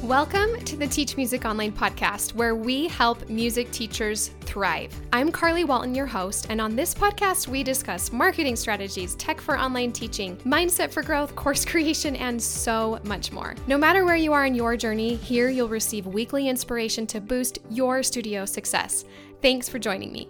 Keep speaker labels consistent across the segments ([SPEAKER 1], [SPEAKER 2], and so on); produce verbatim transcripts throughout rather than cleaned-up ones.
[SPEAKER 1] Welcome to the Teach Music Online podcast, where we help music teachers thrive. I'm Carly Walton, your host, and on this podcast, we discuss marketing strategies, tech for online teaching, mindset for growth, course creation, and so much more. No matter where you are in your journey, here you'll receive weekly inspiration to boost your studio success. Thanks for joining me.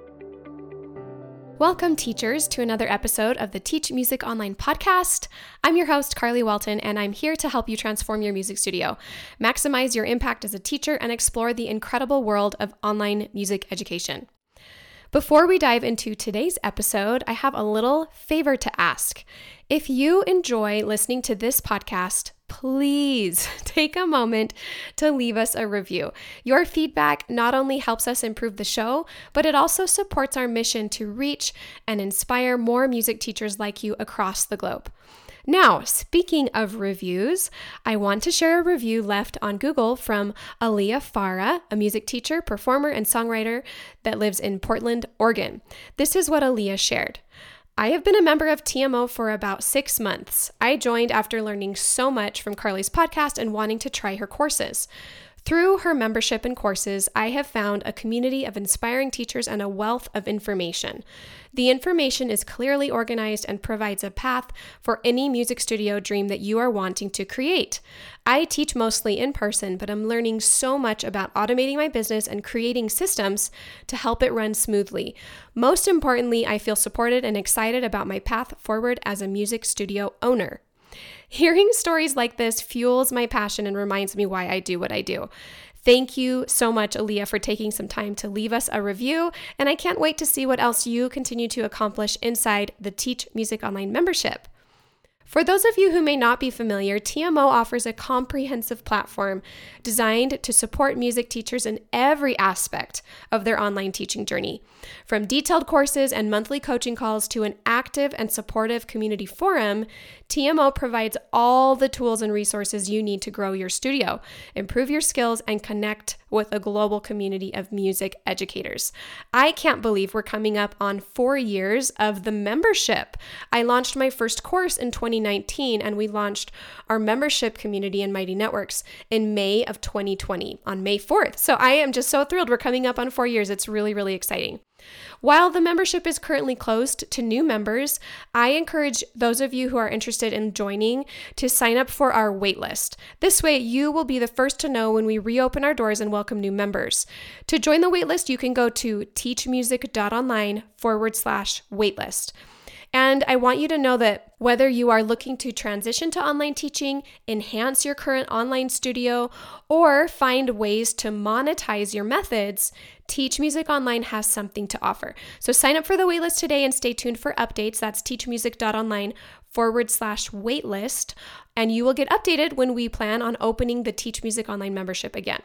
[SPEAKER 1] Welcome, teachers, to another episode of the Teach Music Online podcast. I'm your host, Carly Walton, and I'm here to help you transform your music studio, maximize your impact as a teacher, and explore the incredible world of online music education. Before we dive into today's episode, I have a little favor to ask. If you enjoy listening to this podcast, please take a moment to leave us a review. Your feedback not only helps us improve the show, but it also supports our mission to reach and inspire more music teachers like you across the globe. Now, speaking of reviews, I want to share a review left on Google from Aaliyah Farah, a music teacher, performer, and songwriter that lives in Portland, Oregon. This is what Aaliyah shared. I have been a member of T M O for about six months. I joined after learning so much from Carly's podcast and wanting to try her courses. Through her membership and courses, I have found a community of inspiring teachers and a wealth of information. The information is clearly organized and provides a path for any music studio dream that you are wanting to create. I teach mostly in person, but I'm learning so much about automating my business and creating systems to help it run smoothly. Most importantly, I feel supported and excited about my path forward as a music studio owner. Hearing stories like this fuels my passion and reminds me why I do what I do. Thank you so much, Aaliyah, for taking some time to leave us a review, and I can't wait to see what else you continue to accomplish inside the Teach Music Online membership. For those of you who may not be familiar, T M O offers a comprehensive platform designed to support music teachers in every aspect of their online teaching journey. From detailed courses and monthly coaching calls to an active and supportive community forum, T M O provides all the tools and resources you need to grow your studio, improve your skills, and connect with a global community of music educators. I can't believe we're coming up on four years of the membership. I launched my first course in twenty nineteen, and we launched our membership community in Mighty Networks in May of twenty twenty, on May fourth. So I am just so thrilled we're coming up on four years. It's really, really exciting. While the membership is currently closed to new members, I encourage those of you who are interested in joining to sign up for our waitlist. This way, you will be the first to know when we reopen our doors and welcome new members. To join the waitlist, you can go to teachmusic.online forward slash waitlist. And I want you to know that whether you are looking to transition to online teaching, enhance your current online studio, or find ways to monetize your methods, Teach Music Online has something to offer. So sign up for the waitlist today and stay tuned for updates. That's teachmusic.online forward slash waitlist. And you will get updated when we plan on opening the Teach Music Online membership again.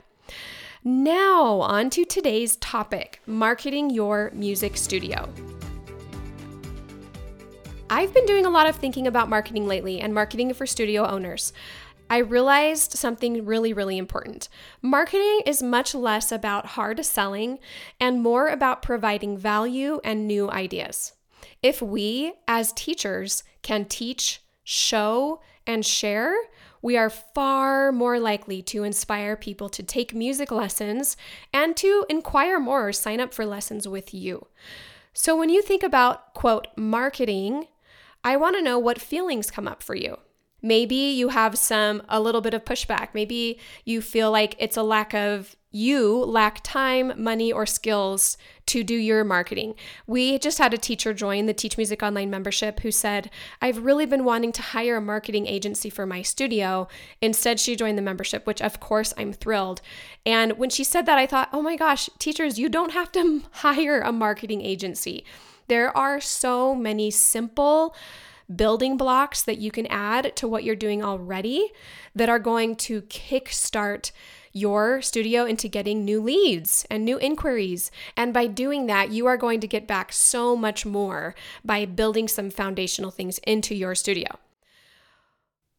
[SPEAKER 1] Now, on to today's topic, marketing your music studio. I've been doing a lot of thinking about marketing lately and marketing for studio owners. I realized something really, really important. Marketing is much less about hard selling and more about providing value and new ideas. If we, as teachers, can teach, show, and share, we are far more likely to inspire people to take music lessons and to inquire more or sign up for lessons with you. So when you think about, quote, marketing, I want to know what feelings come up for you. Maybe you have some, a little bit of pushback. Maybe you feel like it's a lack of, you lack time, money, or skills to do your marketing. We just had a teacher join the Teach Music Online membership who said, I've really been wanting to hire a marketing agency for my studio. Instead, she joined the membership, which of course I'm thrilled. And when she said that, I thought, oh my gosh, teachers, you don't have to hire a marketing agency. There are so many simple building blocks that you can add to what you're doing already that are going to kickstart your studio into getting new leads and new inquiries. And by doing that, you are going to get back so much more by building some foundational things into your studio.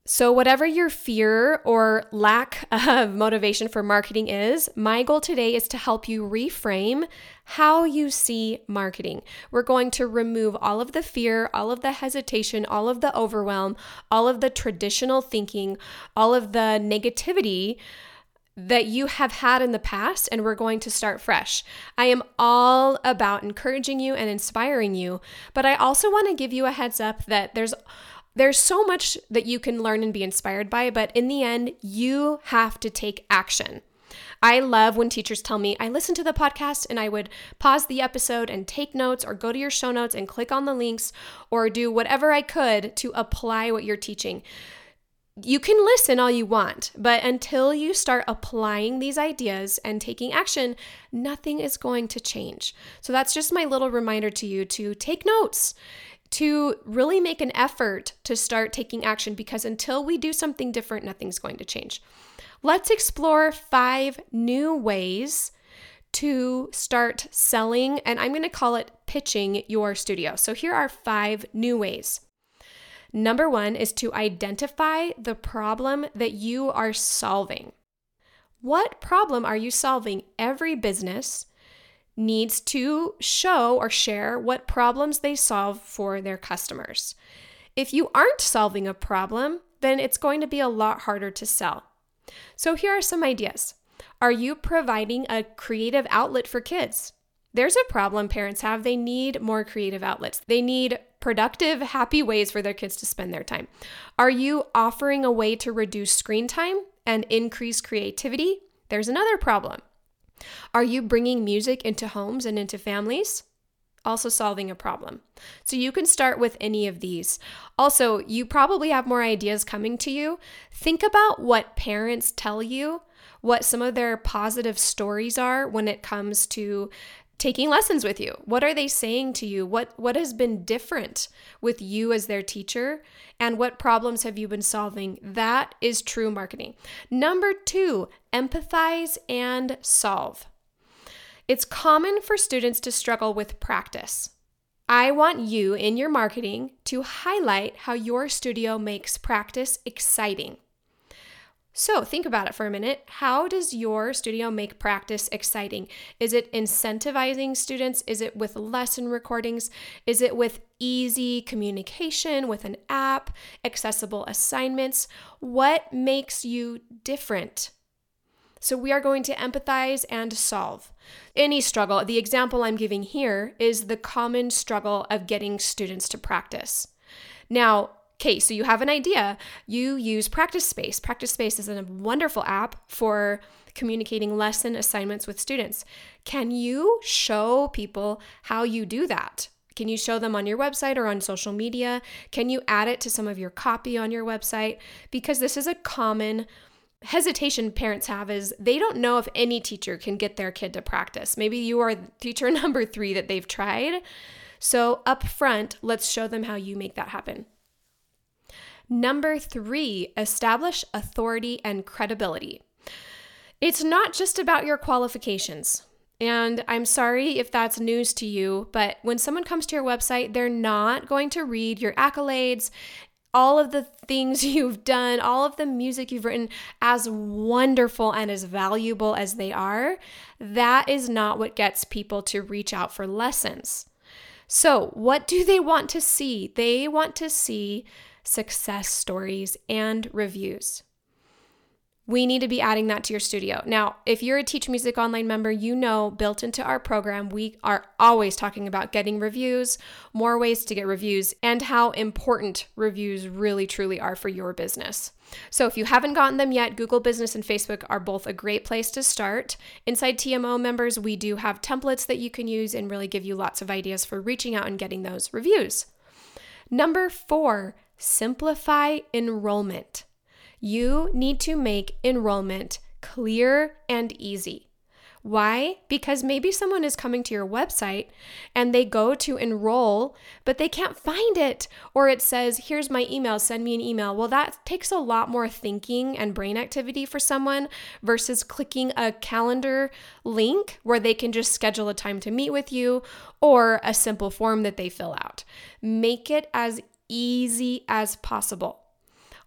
[SPEAKER 1] So whatever your fear or lack of motivation for marketing is, my goal today is to help you reframe how you see marketing. We're going to remove all of the fear, all of the hesitation, all of the overwhelm, all of the traditional thinking, all of the negativity that you have had in the past, and we're going to start fresh. I am all about encouraging you and inspiring you, but I also want to give you a heads up that there's There's so much that you can learn and be inspired by, but in the end, you have to take action. I love when teachers tell me, I listened to the podcast and I would pause the episode and take notes or go to your show notes and click on the links or do whatever I could to apply what you're teaching. You can listen all you want, but until you start applying these ideas and taking action, nothing is going to change. So that's just my little reminder to you to take notes, to really make an effort to start taking action, because until we do something different, nothing's going to change. Let's explore five new ways to start selling, and I'm going to call it pitching your studio. So here are five new ways. Number one is to identify the problem that you are solving. What problem are you solving? Every business needs to show or share what problems they solve for their customers. If you aren't solving a problem, then it's going to be a lot harder to sell. So here are some ideas. Are you providing a creative outlet for kids? There's a problem parents have. They need more creative outlets. They need productive, happy ways for their kids to spend their time. Are you offering a way to reduce screen time and increase creativity? There's another problem. Are you bringing music into homes and into families? Also solving a problem. So you can start with any of these. Also, you probably have more ideas coming to you. Think about what parents tell you, what some of their positive stories are when it comes to taking lessons with you. What are they saying to you? What what has been different with you as their teacher? And what problems have you been solving? That is true marketing. Number two, empathize and solve. It's common for students to struggle with practice. I want you in your marketing to highlight how your studio makes practice exciting. So think about it for a minute. How does your studio make practice exciting? Is it incentivizing students? Is it with lesson recordings? Is it with easy communication, with an app, accessible assignments? What makes you different? So we are going to empathize and solve any struggle. The example I'm giving here is the common struggle of getting students to practice. Now, okay, so you have an idea. You use Practice Space. Practice Space is a wonderful app for communicating lesson assignments with students. Can you show people how you do that? Can you show them on your website or on social media? Can you add it to some of your copy on your website? Because this is a common hesitation parents have, is they don't know if any teacher can get their kid to practice. Maybe you are teacher number three that they've tried. So up front, let's show them how you make that happen. Number three, establish authority and credibility. It's not just about your qualifications. And I'm sorry if that's news to you, but when someone comes to your website, they're not going to read your accolades, all of the things you've done, all of the music you've written, as wonderful and as valuable as they are. That is not what gets people to reach out for lessons. So what do they want to see? They want to see success stories and reviews. We need to be adding that to your studio. Now, if you're a Teach Music Online member, you know built into our program, we are always talking about getting reviews, more ways to get reviews, and how important reviews really truly are for your business. So if you haven't gotten them yet, Google Business and Facebook are both a great place to start. Inside T M O members, we do have templates that you can use and really give you lots of ideas for reaching out and getting those reviews. Number four, simplify enrollment. You need to make enrollment clear and easy. Why? Because maybe someone is coming to your website and they go to enroll, but they can't find it. Or it says, here's my email, send me an email. Well, that takes a lot more thinking and brain activity for someone versus clicking a calendar link where they can just schedule a time to meet with you or a simple form that they fill out. Make it as easy as possible.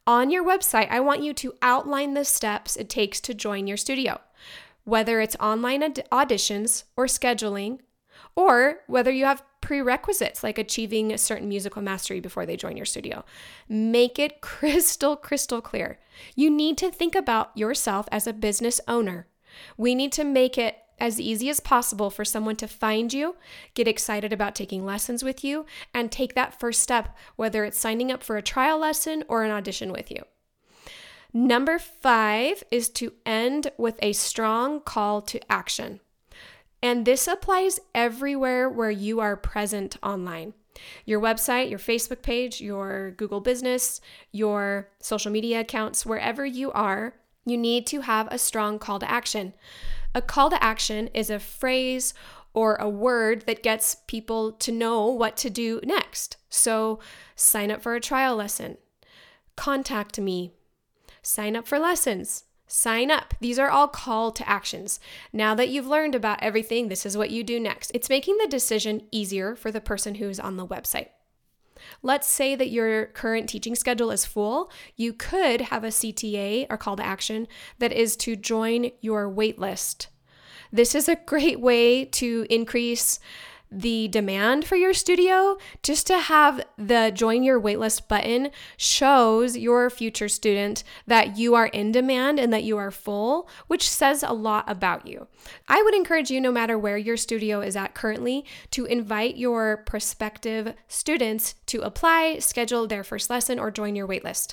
[SPEAKER 1] On your website, I want you to outline the steps it takes to join your studio, whether it's online aud- auditions or scheduling, or whether you have prerequisites like achieving a certain musical mastery before they join your studio. Make it crystal, crystal clear. You need to think about yourself as a business owner. We need to make it as easy as possible for someone to find you, get excited about taking lessons with you, and take that first step, whether it's signing up for a trial lesson or an audition with you. Number five is to end with a strong call to action. And this applies everywhere where you are present online. Your website, your Facebook page, your Google business, your social media accounts, wherever you are, you need to have a strong call to action. A call to action is a phrase or a word that gets people to know what to do next. So sign up for a trial lesson, contact me, sign up for lessons, sign up. These are all call to actions. Now that you've learned about everything, this is what you do next. It's making the decision easier for the person who's on the website. Let's say that your current teaching schedule is full. You could have a C T A or call to action that is to join your wait list. This is a great way to increase the demand for your studio. Just to have the join your waitlist button shows your future student that you are in demand and that you are full, which says a lot about you. I would encourage you, no matter where your studio is at currently, to invite your prospective students to apply, schedule their first lesson, or join your waitlist.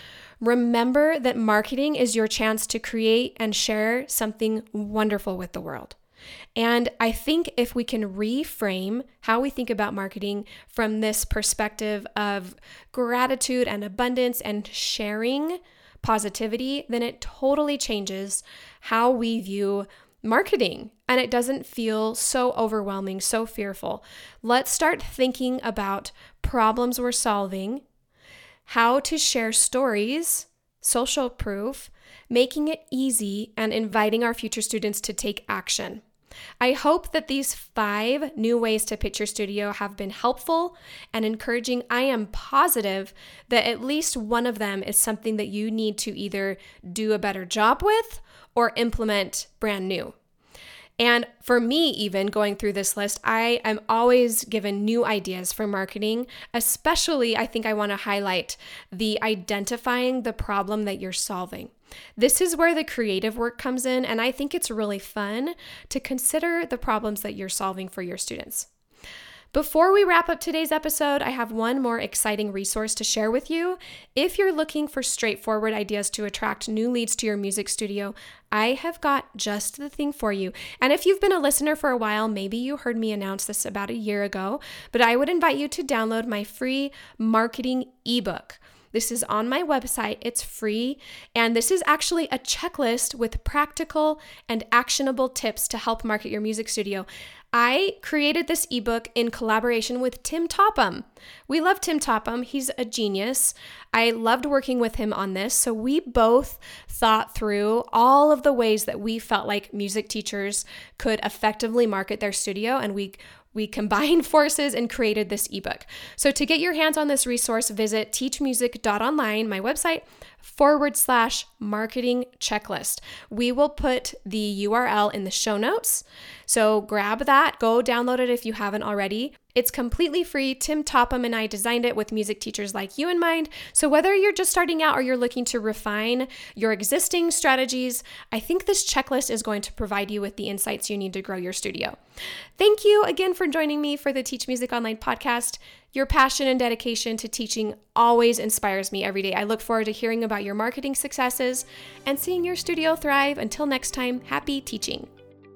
[SPEAKER 1] Remember that marketing is your chance to create and share something wonderful with the world. And I think if we can reframe how we think about marketing from this perspective of gratitude and abundance and sharing positivity, then it totally changes how we view marketing. And it doesn't feel so overwhelming, so fearful. Let's start thinking about problems we're solving, how to share stories, social proof, making it easy, and inviting our future students to take action. I hope that these five new ways to pitch your studio have been helpful and encouraging. I am positive that at least one of them is something that you need to either do a better job with or implement brand new. And for me, even going through this list, I am always given new ideas for marketing. Especially, I think I want to highlight the identifying the problem that you're solving. This is where the creative work comes in, and I think it's really fun to consider the problems that you're solving for your students. Before we wrap up today's episode, I have one more exciting resource to share with you. If you're looking for straightforward ideas to attract new leads to your music studio, I have got just the thing for you. And if you've been a listener for a while, maybe you heard me announce this about a year ago, but I would invite you to download my free marketing ebook. This is on my website. It's free. And this is actually a checklist with practical and actionable tips to help market your music studio. I created this ebook in collaboration with Tim Topham. We love Tim Topham. He's a genius. I loved working with him on this. So we both thought through all of the ways that we felt like music teachers could effectively market their studio, and we We combined forces and created this ebook. So to get your hands on this resource, visit teachmusic dot online, my website, forward slash marketing checklist. We will put the U R L in the show notes. So grab that, go download it if you haven't already. It's completely free. Tim Topham and I designed it with music teachers like you in mind. So whether you're just starting out or you're looking to refine your existing strategies, I think this checklist is going to provide you with the insights you need to grow your studio. Thank you again for joining me for the Teach Music Online podcast. Your passion and dedication to teaching always inspires me every day. I look forward to hearing about your marketing successes and seeing your studio thrive. Until next time, happy teaching.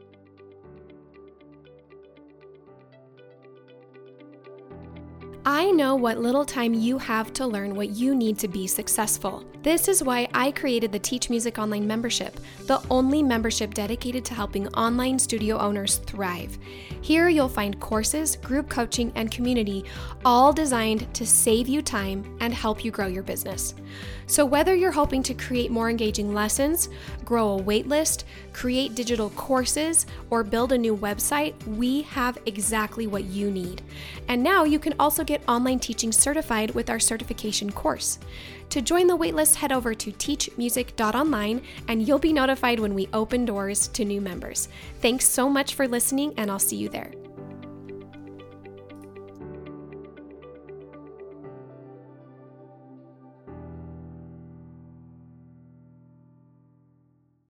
[SPEAKER 1] I know what little time you have to learn what you need to be successful. This is why I created the Teach Music Online membership, the only membership dedicated to helping online studio owners thrive. Here you'll find courses, group coaching, and community, all designed to save you time and help you grow your business. So whether you're hoping to create more engaging lessons, grow a waitlist, create digital courses, or build a new website, we have exactly what you need. And now you can also get online teaching certified with our certification course. To join the waitlist, head over to teach music dot online and you'll be notified when we open doors to new members. Thanks so much for listening, and I'll see you there.